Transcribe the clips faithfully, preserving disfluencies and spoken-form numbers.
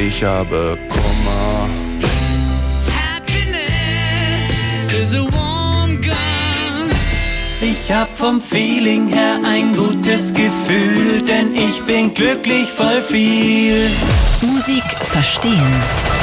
ich habe Kummer. Ich hab vom Feeling her ein gutes Gefühl, denn ich bin glücklich voll viel. Musik verstehen.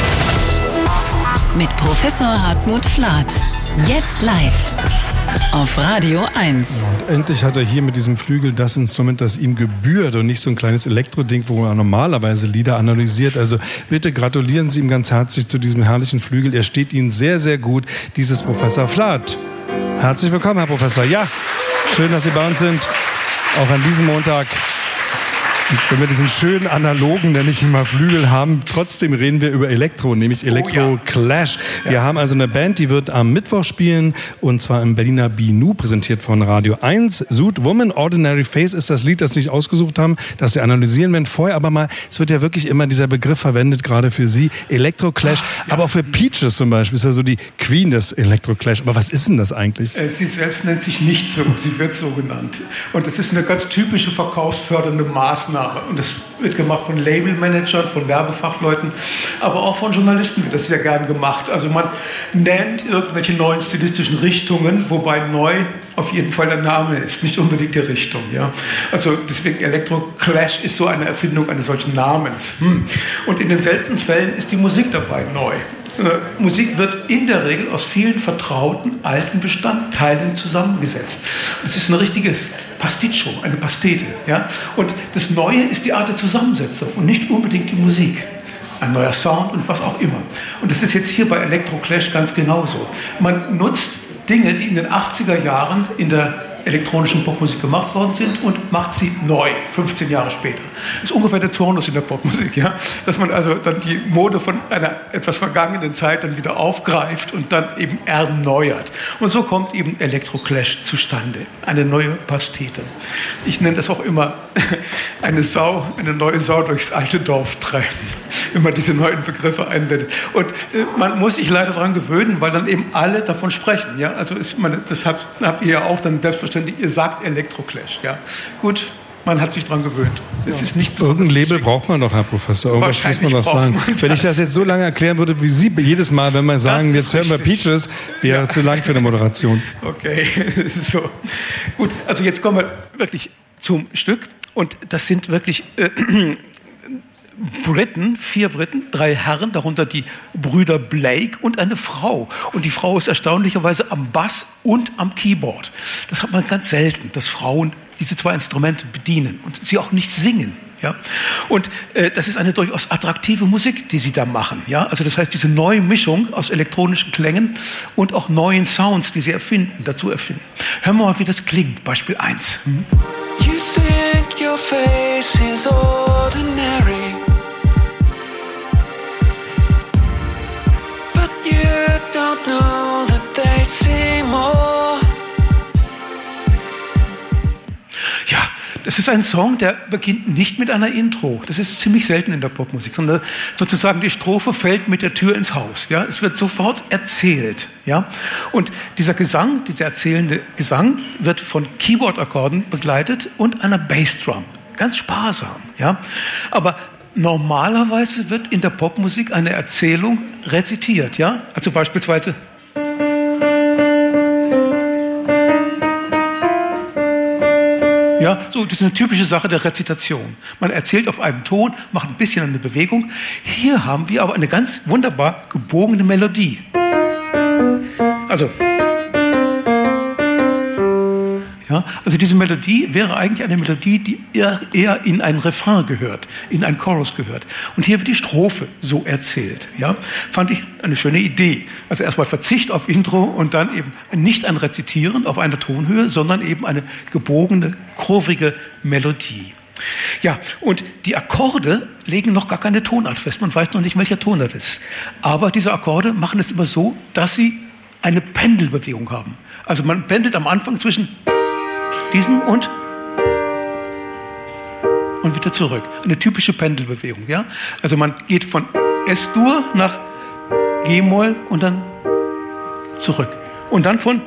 Mit Professor Hartmut Flath. Jetzt live auf Radio eins. Endlich hat er hier mit diesem Flügel das Instrument, das ihm gebührt und nicht so ein kleines Elektroding, wo er normalerweise Lieder analysiert. Also bitte gratulieren Sie ihm ganz herzlich zu diesem herrlichen Flügel. Er steht Ihnen sehr, sehr gut. Dieses Professor Flath. Herzlich willkommen, Herr Professor. Ja, schön, dass Sie bei uns sind. Auch an diesem Montag. Wenn wir diesen schönen analogen, nenne ich ihn mal, Flügel haben, trotzdem reden wir über Elektro, nämlich Elektro Clash. Wir ja. haben also eine Band, die wird am Mittwoch spielen, und zwar im Berliner Binu, präsentiert von Radio eins. Suit Woman, Ordinary Face ist das Lied, das Sie sich ausgesucht haben, das Sie analysieren werden. Vorher aber mal, es wird ja wirklich immer dieser Begriff verwendet, gerade für Sie, Elektro Clash, ja. aber auch für Peaches zum Beispiel, ist ja so die Queen des Elektro Clash. Aber was ist denn das eigentlich? Sie selbst nennt sich nicht so, sie wird so genannt. Und es ist eine ganz typische verkaufsfördernde Maßnahme. Und das wird gemacht von Labelmanagern, von Werbefachleuten, aber auch von Journalisten wird das sehr gern gemacht. Also man nennt irgendwelche neuen stilistischen Richtungen, wobei neu auf jeden Fall der Name ist, nicht unbedingt die Richtung. Ja? Also deswegen Electro Clash ist so eine Erfindung eines solchen Namens. Hm. Und in den seltensten Fällen ist die Musik dabei neu. Äh, Musik wird in der Regel aus vielen vertrauten alten Bestandteilen zusammengesetzt. Es ist ein richtiges Pasticcio, eine Pastete. Ja? Und das Neue ist die Art der Zusammensetzung und nicht unbedingt die Musik. Ein neuer Sound und was auch immer. Und das ist jetzt hier bei Electro Clash ganz genauso. Man nutzt Dinge, die in den achtziger Jahren in der elektronischen Popmusik gemacht worden sind und macht sie neu, fünfzehn Jahre später. Das ist ungefähr der Turnus in der Popmusik, ja? Dass man also dann die Mode von einer etwas vergangenen Zeit dann wieder aufgreift und dann eben erneuert. Und so kommt eben Electro-Clash zustande, eine neue Pastete. Ich nenne das auch immer eine Sau, eine neue Sau durchs alte Dorf treiben, wenn man diese neuen Begriffe einwendet. Und äh, man muss sich leider daran gewöhnen, weil dann eben alle davon sprechen. Ja? Also ist man, das habt, habt ihr ja auch dann selbstverständlich, ihr sagt Electro-Clash. Ja? Gut, man hat sich daran gewöhnt. Es ist nicht besonders Irgendein Label braucht man doch, Herr Professor. Irgendwas muss man doch sagen. Wenn ich das jetzt so lange erklären würde, wie Sie jedes Mal, wenn wir sagen, jetzt hören wir Peaches, wäre ja. zu lang für eine Moderation. Okay, so. Gut, also jetzt kommen wir wirklich zum Stück. Und das sind wirklich äh, Briten, vier Briten, drei Herren, darunter die Brüder Blake und eine Frau. Und die Frau ist erstaunlicherweise am Bass und am Keyboard. Das hat man ganz selten, dass Frauen diese zwei Instrumente bedienen und sie auch nicht singen. Ja? Und äh, das ist eine durchaus attraktive Musik, die sie da machen. Ja? Also das heißt, diese neue Mischung aus elektronischen Klängen und auch neuen Sounds, die sie erfinden, dazu erfinden. Hören wir mal, wie das klingt. Beispiel eins. Hm? You think your face is ordinary, but you don't know that they see more. Ja, das ist ein Song, der beginnt nicht mit einer Intro. Das ist ziemlich selten in der Popmusik, sondern sozusagen die Strophe fällt mit der Tür ins Haus. Ja, es wird sofort erzählt. Ja, und dieser Gesang, dieser erzählende Gesang, wird von Keyboard-Akkorden begleitet und einer Bassdrum. Ganz sparsam. Ja, aber normalerweise wird in der Popmusik eine Erzählung rezitiert. Ja, also beispielsweise Ja, so, das ist eine typische Sache der Rezitation. Man erzählt auf einem Ton, macht ein bisschen eine Bewegung. Hier haben wir aber eine ganz wunderbar gebogene Melodie. Also, ja, also diese Melodie wäre eigentlich eine Melodie, die eher, eher in einen Refrain gehört, in einen Chorus gehört. Und hier wird die Strophe so erzählt. Ja, fand ich eine schöne Idee. Also erstmal Verzicht auf Intro und dann eben nicht ein Rezitieren auf einer Tonhöhe, sondern eben eine gebogene, kurvige Melodie. Ja, und die Akkorde legen noch gar keine Tonart fest. Man weiß noch nicht, welcher Ton das ist. Aber diese Akkorde machen es immer so, dass sie eine Pendelbewegung haben. Also man pendelt am Anfang zwischen diesen und und wieder zurück. Eine typische Pendelbewegung. Ja? Also man geht von S-Dur nach G-Moll und dann zurück. Und dann von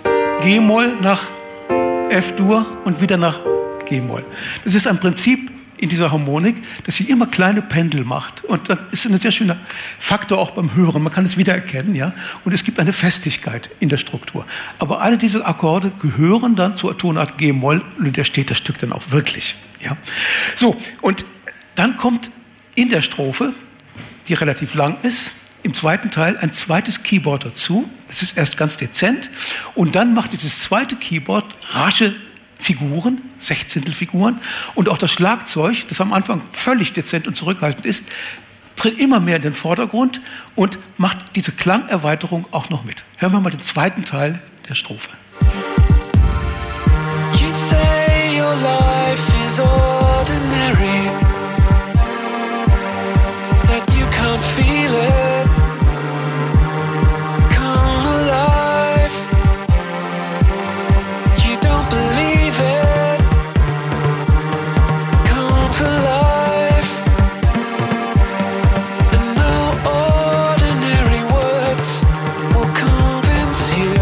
G-Moll nach F-Dur und wieder nach G-Moll. Das ist ein Prinzip, in dieser Harmonik, dass sie immer kleine Pendel macht. Und das ist ein sehr schöner Faktor auch beim Hören. Man kann es wiedererkennen, ja. Und es gibt eine Festigkeit in der Struktur. Aber alle diese Akkorde gehören dann zur Tonart G-Moll und in der steht das Stück dann auch wirklich, ja. So, und dann kommt in der Strophe, die relativ lang ist, im zweiten Teil ein zweites Keyboard dazu. Das ist erst ganz dezent. Und dann macht dieses zweite Keyboard rasche Figuren, Sechzehntelfiguren. Und auch das Schlagzeug, das am Anfang völlig dezent und zurückhaltend ist, tritt immer mehr in den Vordergrund und macht diese Klangerweiterung auch noch mit. Hören wir mal den zweiten Teil der Strophe. You say your life is ordinary, that you can't feel it come alive. You don't believe it come to life. And no ordinary words will convince you.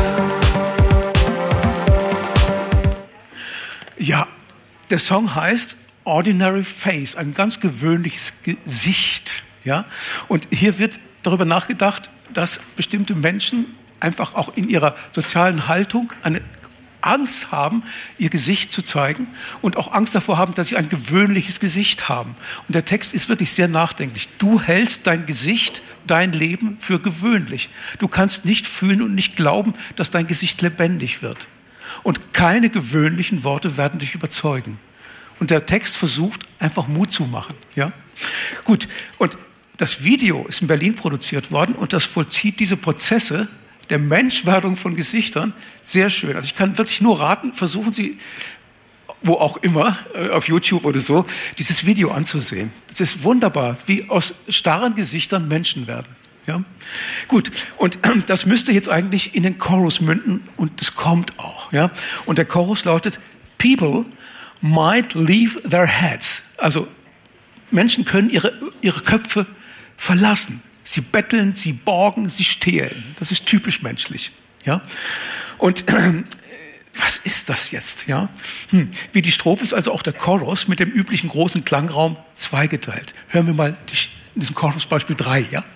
Ja, der Song heißt Ordinary Face, ein ganz gewöhnliches Gesicht. Ja? Und hier wird darüber nachgedacht, dass bestimmte Menschen einfach auch in ihrer sozialen Haltung eine Angst haben, ihr Gesicht zu zeigen und auch Angst davor haben, dass sie ein gewöhnliches Gesicht haben. Und der Text ist wirklich sehr nachdenklich. Du hältst dein Gesicht, dein Leben für gewöhnlich. Du kannst nicht fühlen und nicht glauben, dass dein Gesicht lebendig wird. Und keine gewöhnlichen Worte werden dich überzeugen. Und der Text versucht, einfach Mut zu machen. Ja? Gut, und das Video ist in Berlin produziert worden und das vollzieht diese Prozesse der Menschwerdung von Gesichtern sehr schön. Also ich kann wirklich nur raten, versuchen Sie, wo auch immer, auf YouTube oder so, dieses Video anzusehen. Es ist wunderbar, wie aus starren Gesichtern Menschen werden. Ja? Gut, und das müsste jetzt eigentlich in den Chorus münden und das kommt auch. Ja? Und der Chorus lautet, People might leave their heads. Also Menschen können ihre, ihre Köpfe verlassen. Sie betteln, sie borgen, sie stehlen. Das ist typisch menschlich. Ja? Und äh, was ist das jetzt? Ja? Hm. Wie die Strophe ist also auch der Chorus mit dem üblichen großen Klangraum zweigeteilt. Hören wir mal die, diesen Chorus Beispiel drei. Ja?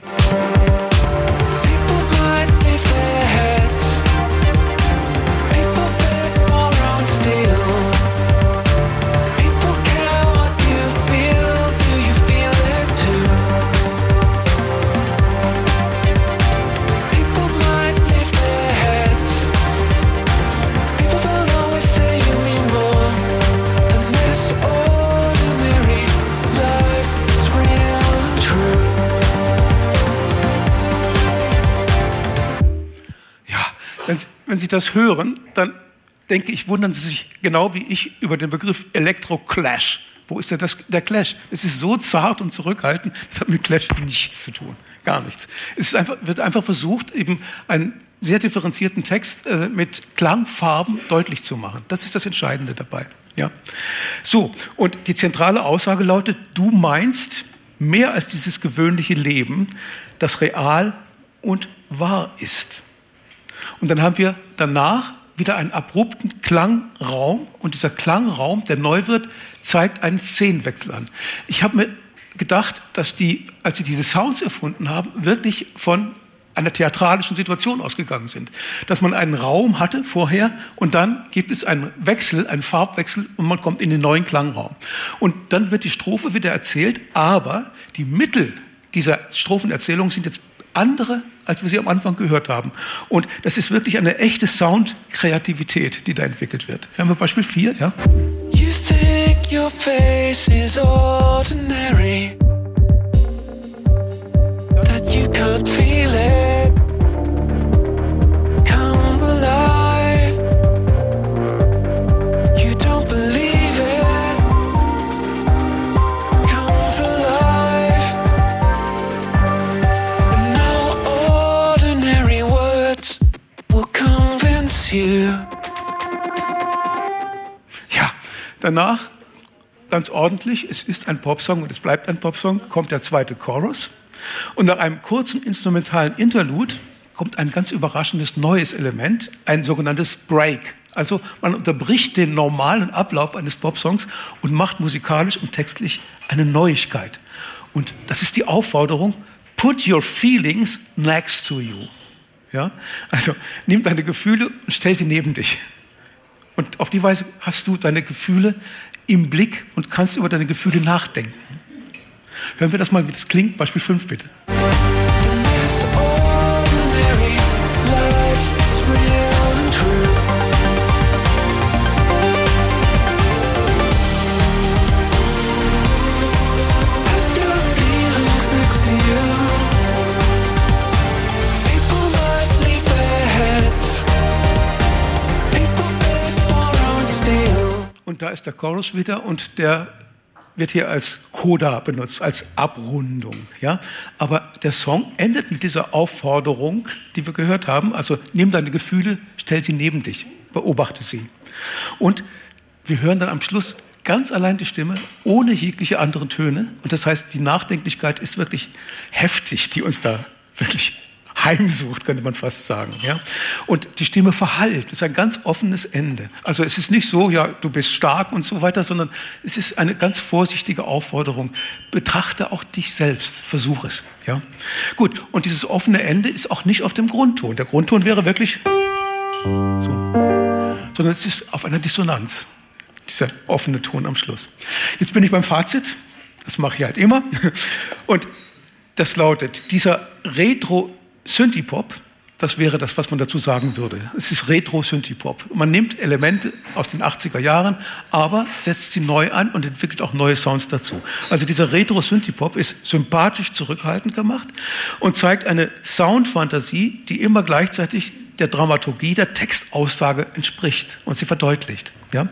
Wenn, wenn Sie das hören, dann denke ich, wundern Sie sich genau wie ich über den Begriff Elektro-Clash. Wo ist denn das, der Clash? Es ist so zart und zurückhaltend, das hat mit Clash nichts zu tun. Gar nichts. Es ist einfach, wird einfach versucht, eben einen sehr differenzierten Text äh, mit Klangfarben deutlich zu machen. Das ist das Entscheidende dabei. Ja? So, und die zentrale Aussage lautet, du meinst mehr als dieses gewöhnliche Leben, das real und wahr ist. Und dann haben wir danach wieder einen abrupten Klangraum. Und dieser Klangraum, der neu wird, zeigt einen Szenenwechsel an. Ich habe mir gedacht, dass die, als sie diese Sounds erfunden haben, wirklich von einer theatralischen Situation ausgegangen sind. Dass man einen Raum hatte vorher und dann gibt es einen Wechsel, einen Farbwechsel und man kommt in den neuen Klangraum. Und dann wird die Strophe wieder erzählt, aber die Mittel dieser Strophenerzählung sind jetzt andere, als wir sie am Anfang gehört haben. Und das ist wirklich eine echte Soundkreativität, die da entwickelt wird. Hören wir Beispiel vier, ja? You think your face is ordinary, that you can't feel it come alive. You don't believe it comes alive. And no ordinary words will convince you. Ja, danach ganz ordentlich, es ist ein Popsong und es bleibt ein Popsong, kommt der zweite Chorus. Und nach einem kurzen instrumentalen Interlude kommt ein ganz überraschendes neues Element, ein sogenanntes Break, Also man unterbricht den normalen Ablauf eines Popsongs und macht musikalisch und textlich eine Neuigkeit. Und das ist die Aufforderung, put your feelings next to you. Ja? Also nimm deine Gefühle und stell sie neben dich. Und auf die Weise hast du deine Gefühle im Blick und kannst über deine Gefühle nachdenken. Hören wir das mal, wie das klingt. Beispiel fünf bitte. Und da ist der Chorus wieder und der wird hier als Coda benutzt, als Abrundung. Ja? Aber der Song endet mit dieser Aufforderung, die wir gehört haben. Also nimm deine Gefühle, stell sie neben dich, beobachte sie. Und wir hören dann am Schluss ganz allein die Stimme, ohne jegliche anderen Töne. Und das heißt, die Nachdenklichkeit ist wirklich heftig, die uns da wirklich heimsucht, könnte man fast sagen. Ja? Und die Stimme verhallt. Das ist ein ganz offenes Ende. Also es ist nicht so, ja, du bist stark und so weiter, sondern es ist eine ganz vorsichtige Aufforderung. Betrachte auch dich selbst. Versuch es. Ja? Gut, und dieses offene Ende ist auch nicht auf dem Grundton. Der Grundton wäre wirklich so. Sondern es ist auf einer Dissonanz. Dieser offene Ton am Schluss. Jetzt bin ich beim Fazit. Das mache ich halt immer. Und das lautet, dieser Retro- Synthie-Pop, das wäre das, was man dazu sagen würde. Es ist Retro-Synthie-Pop. Man nimmt Elemente aus den achtziger Jahren, aber setzt sie neu an und entwickelt auch neue Sounds dazu. Also dieser Retro-Synthie-Pop ist sympathisch zurückhaltend gemacht und zeigt eine Soundfantasie, die immer gleichzeitig der Dramaturgie, der Textaussage entspricht und sie verdeutlicht. Ja?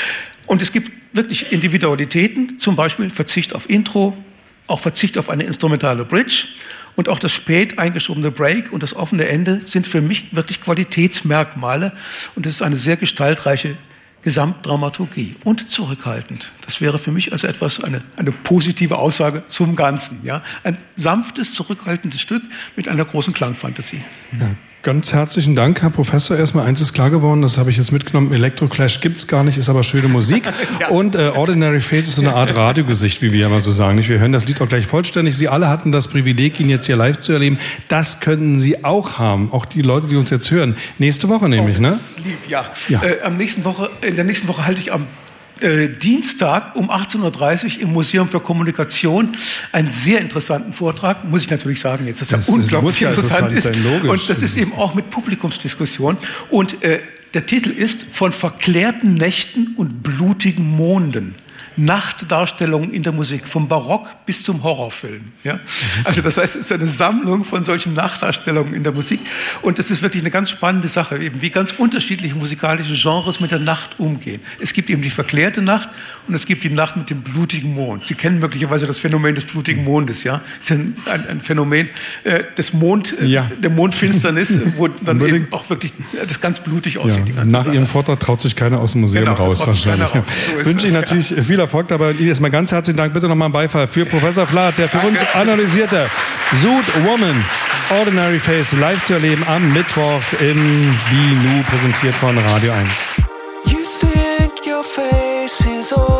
Und es gibt wirklich Individualitäten, zum Beispiel Verzicht auf Intro, auch Verzicht auf eine instrumentale Bridge. Und auch das spät eingeschobene Break und das offene Ende sind für mich wirklich Qualitätsmerkmale. Und es ist eine sehr gestaltreiche Gesamtdramaturgie und zurückhaltend. Das wäre für mich also etwas, eine, eine positive Aussage zum Ganzen. Ja? Ein sanftes, zurückhaltendes Stück mit einer großen Klangfantasie. Ja. Ganz herzlichen Dank, Herr Professor. Erstmal eins ist klar geworden, das habe ich jetzt mitgenommen. Electroclash gibt's gar nicht, ist aber schöne Musik. Ja. Und äh, Ordinary Face ist so eine Art Radiogesicht, wie wir immer so sagen. Wir hören das Lied auch gleich vollständig. Sie alle hatten das Privileg, ihn jetzt hier live zu erleben. Das können Sie auch haben, auch die Leute, die uns jetzt hören. Nächste Woche nämlich, oh, das ne? Das ist lieb, ja. ja. Äh, am nächsten Woche, in der nächsten Woche halte ich am Äh, Dienstag um achtzehn Uhr dreißig im Museum für Kommunikation einen sehr interessanten Vortrag, muss ich natürlich sagen jetzt, das, das ja unglaublich ja interessant, interessant ist. Sein, und das ist eben auch mit Publikumsdiskussion. Und äh, der Titel ist Von verklärten Nächten und blutigen Monden. Nachtdarstellungen in der Musik, vom Barock bis zum Horrorfilm. Ja? Also das heißt, es ist eine Sammlung von solchen Nachtdarstellungen in der Musik und das ist wirklich eine ganz spannende Sache, eben wie ganz unterschiedliche musikalische Genres mit der Nacht umgehen. Es gibt eben die verklärte Nacht und es gibt die Nacht mit dem blutigen Mond. Sie kennen möglicherweise das Phänomen des blutigen Mondes. Ja? Das ist ein, ein, ein Phänomen äh, des Mond, äh, ja. der Mondfinsternis, wo dann eben auch wirklich das ganz blutig aussieht. Ja. Die ganze Nach Sache. Ihrem Vortrag traut sich keiner aus dem Museum genau, raus. Wahrscheinlich. Raus. So wünsche ich natürlich ja. viel Erfolg dabei. Ihnen erstmal ganz herzlichen Dank. Bitte nochmal einen Beifall für Professor Flath, der für Danke. uns analysierte Suit Woman Ordinary Face live zu erleben am Mittwoch in B Nu, präsentiert von Radio eins. You think your face is all